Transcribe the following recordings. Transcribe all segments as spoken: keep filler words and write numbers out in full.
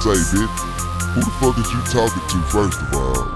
say, bitch? Who the fuck is you talking to, first of all?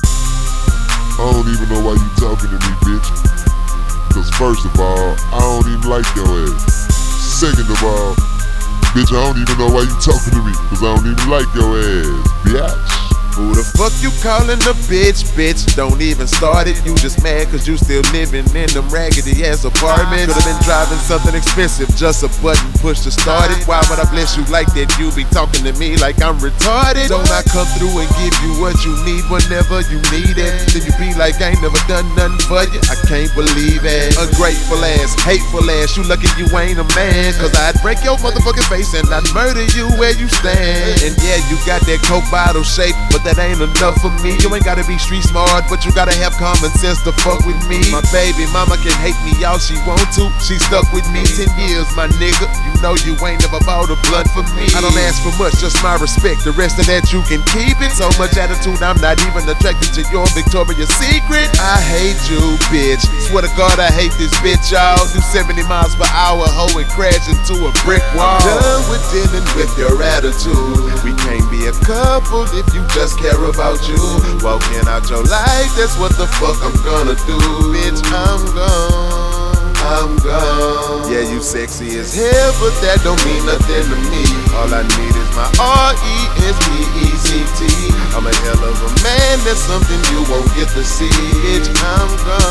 I don't even know why you talking to me, bitch. Cause first of all, I don't even like your ass. Second of all, bitch, I don't even know why you talking to me. Cause I don't even like your ass, bitch. Who the fuck you calling a bitch, bitch? Don't even start it. You just mad cause you still living in them raggedy ass apartments. Could've been driving something expensive, just a button push to start it. Why would I bless you like that? You be talking to me like I'm retarded. Don't I come through and give you what you need whenever you need it? Then you be like I ain't never done nothing for you. I can't believe it. Ungrateful ass, hateful ass. You lucky you ain't a man. Cause I'd break your motherfucking face and I'd murder you where you stand. And yeah, you got that Coke bottle shape, but that ain't enough for me. You ain't gotta be street smart, but you gotta have common sense to fuck with me. My baby mama can hate me all she want to. She stuck with me ten years, my nigga. You know you ain't never bought a blunt for me. I don't ask for much, just my respect. The rest of that you can keep it. So much attitude, I'm not even attracted to your Victoria's Secret. I hate you, bitch. Swear to God, I hate this bitch, y'all. Do seventy miles per hour, hoe, and crash into a brick wall. I'm done with dealing with your attitude. We can't be a couple if you just care about you. Walking out your life, that's what the fuck I'm gonna do. Bitch, I'm gone, I'm gone. Yeah, you sexy as hell, but that don't mean nothing to me. All I need is my R E S P E C T. I'm a hell of a man, that's something you won't get to see. Bitch, I'm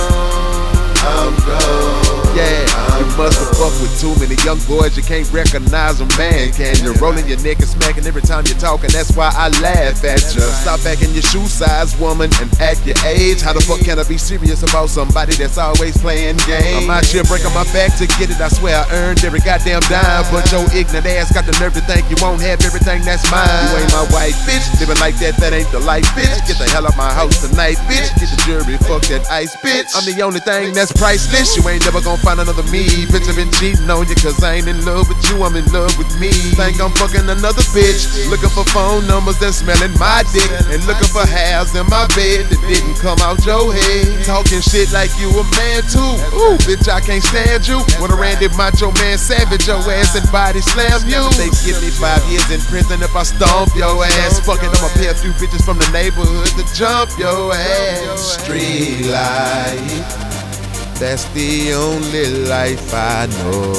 gone, I'm gone. Yeah, you must have fucked with too many young boys, you can't recognize them, man. Can you rolling your neck and smacking every time you're talking? That's why I laugh at you. Stop acting your shoe size, woman, and act your age. How the fuck can I be serious about somebody that's always playing games? I'm out here breaking my back to get it. I swear I earned every goddamn dime, but your ignorant ass got the nerve to think you won't have everything that's mine. You ain't my white bitch, living like that, that ain't the life, bitch. Get the hell out my house tonight, bitch. Get the jury, fuck that ice, bitch. I'm the only thing that's priceless. You ain't never gonna find another me. Bitch, I've been cheating on you cause I ain't in love with you, I'm in love with me. Think I'm fucking another bitch, looking for phone numbers that's smelling my dick, and looking for hairs in my bed that didn't come out your head. Talking shit like you a man too. Ooh, bitch, I can't stand you. When I ran it, macho man savage your ass and body slam you. They give me five years in prison if I stomp your ass. Fucking I'ma pay a few bitches from the neighborhood to jump your ass. Street life, that's the only life I know.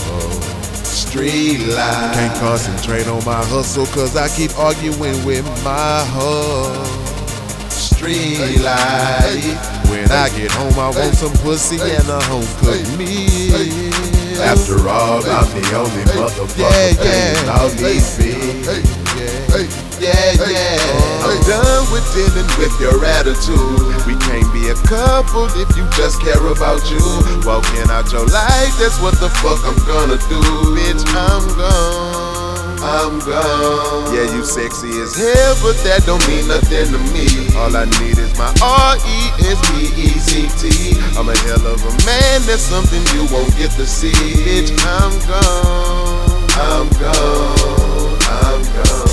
Street life. Can't concentrate on my hustle cause I keep arguing with my hoe. Street life. When I get home I want some pussy and a home cooked meal. After all, I'm the only motherfucker paying all these bills. Yeah, yeah. I'm done with dealing with your attitude. We can't be a couple if you just care about you. Walking out your life, that's what the fuck I'm gonna do. Bitch, I'm gone, I'm gone. Yeah, you sexy as hell, but that don't mean nothing to me. All I need is my R E S P E C T. I'm a hell of a man, that's something you won't get to see. Bitch, I'm gone, I'm gone, I'm gone.